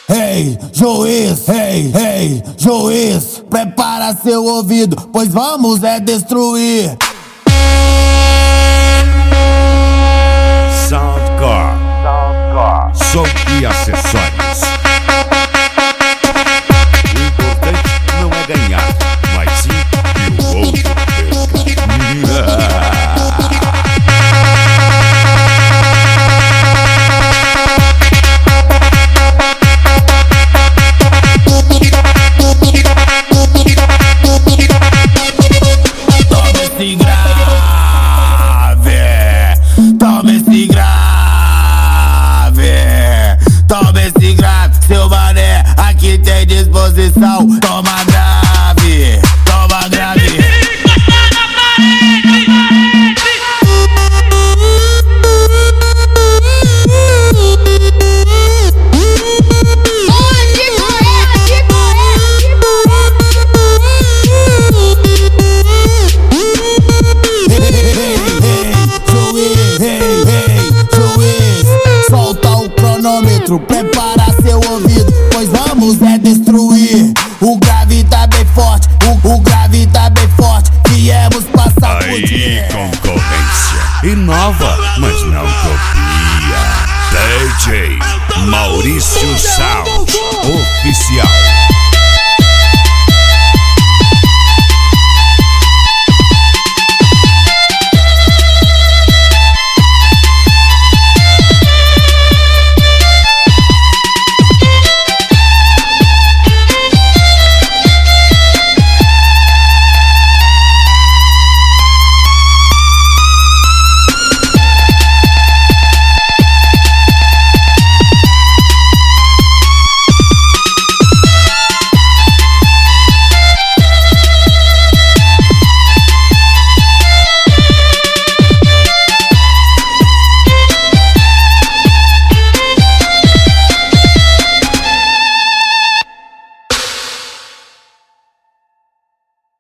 Hey, juiz, hey, juiz, prepara seu ouvido, pois vamos destruir. Soundcore, som e acessórios. O importante não é ganhar, mas sim que o outro perca. Toma esse grave, seu mané, aqui tem disposição. Toma grave, toma grave. Prepara seu ouvido, pois vamos destruir. O grave tá bem forte, o grave tá bem forte. Viemos passar por aí, concorrência inova, mas não copia. DJ Maurício Sound.